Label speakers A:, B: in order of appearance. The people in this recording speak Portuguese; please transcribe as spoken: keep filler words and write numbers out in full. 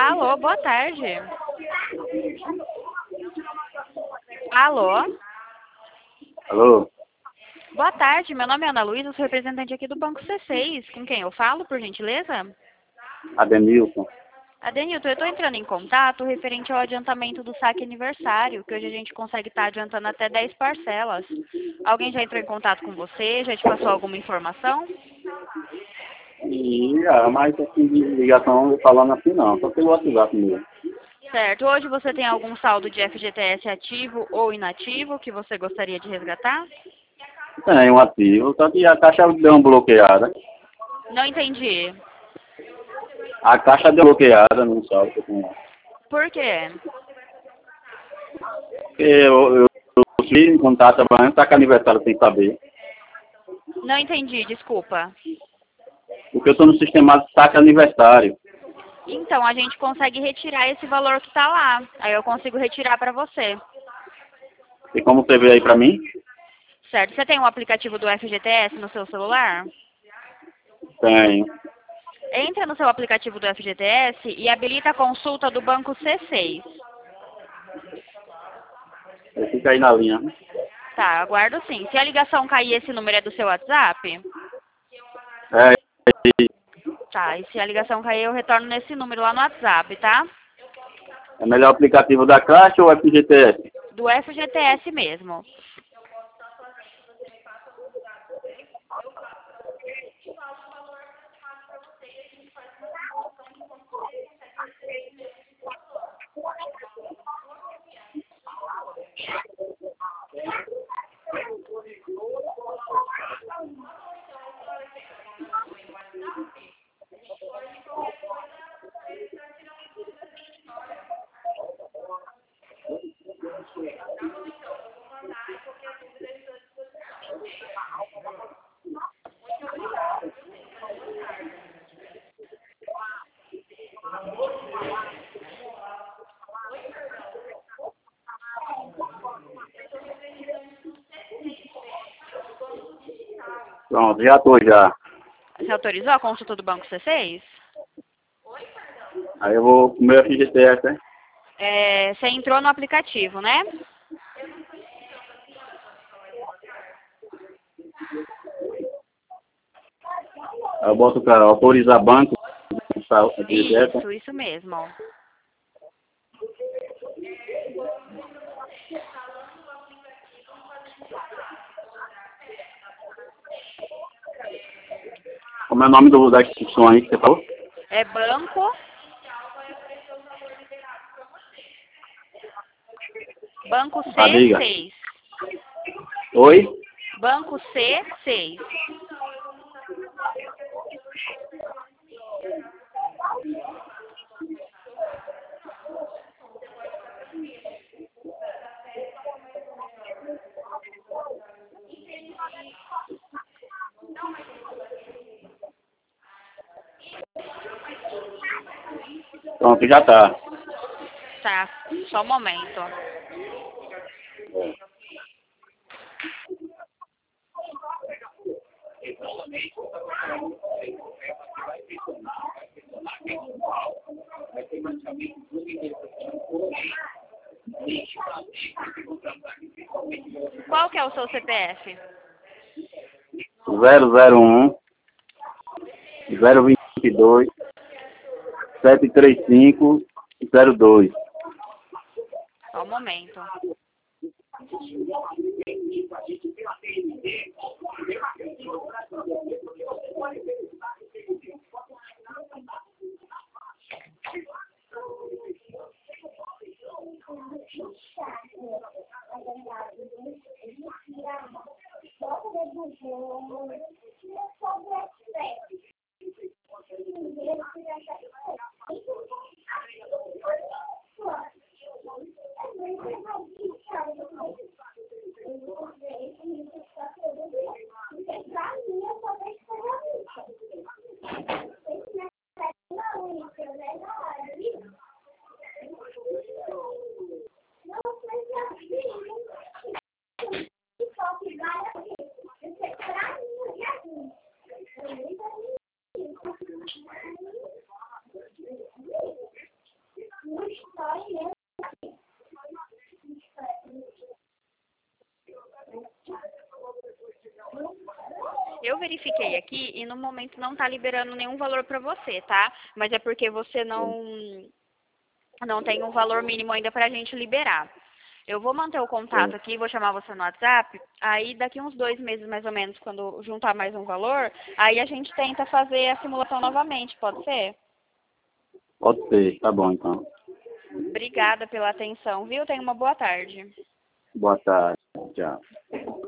A: Alô, boa tarde. Alô?
B: Alô?
A: Boa tarde, meu nome é Ana Luísa, sou representante aqui do Banco C seis. Com quem eu falo, por gentileza?
B: Adenilson.
A: Adenilton, eu estou entrando em contato referente ao adiantamento do saque aniversário, que hoje a gente consegue estar adiantando até dez parcelas. Alguém já entrou em contato com você? Já te passou alguma informação?
B: E, ah, mas assim, de ligação falando assim não, só pelo WhatsApp mesmo.
A: Certo. Hoje você tem algum saldo de F G T S ativo ou inativo que você gostaria de resgatar?
B: Tem um ativo, só que a caixa deu uma bloqueada.
A: Não entendi.
B: A caixa deu bloqueada, não sabe o que tem lá.
A: Por quê?
B: Porque eu, eu, eu fui em contato trabalhando, tá com aniversário sem saber.
A: Não entendi, desculpa.
B: Porque eu tô no sistema de saque aniversário.
A: Então, a gente consegue retirar esse valor que está lá. Aí eu consigo retirar para você.
B: E como você vê aí pra mim?
A: Certo. Você tem um aplicativo do F G T S no seu celular?
B: Tenho.
A: Entra no seu aplicativo do F G T S e habilita a consulta do Banco C seis.
B: Eu fico aí na linha.
A: Tá, aguardo sim. Se a ligação cair, esse número é do seu WhatsApp?
B: É,
A: Tá, e se a ligação cair, eu retorno nesse número lá no WhatsApp, tá?
B: é melhor o aplicativo da caixa ou o F G T S?
A: Do F G T S mesmo.
B: Pronto, já tô já.
A: Você autorizou a consulta do Banco C seis?
B: Aí eu vou pro meu F G T S, né?
A: É, você entrou no aplicativo, né?
B: Aí eu boto para autorizar banco, F G T S, né?
A: Isso, isso mesmo.
B: Como é o nome do, da instituição aí que você falou?
A: É Banco... Banco
B: Ah,
A: C
B: diga.
A: seis.
B: Oi?
A: Banco C seis.
B: Pronto, já tá.
A: Tá, só um momento. Qual que é o seu C P F?
B: zero zero um, zero vinte e dois, sete três cinco, zero dois.
A: Só um momento. Eu verifiquei aqui e no momento não está liberando nenhum valor para você, tá? Mas é porque você não, não tem um valor mínimo ainda para a gente liberar. Eu vou manter o contato aqui, vou chamar você no WhatsApp, aí daqui uns dois meses mais ou menos, quando juntar mais um valor, aí a gente tenta fazer a simulação novamente, pode ser?
B: Pode ser, tá bom então.
A: Obrigada pela atenção, viu? Tenha uma boa tarde.
B: Boa tarde, tchau.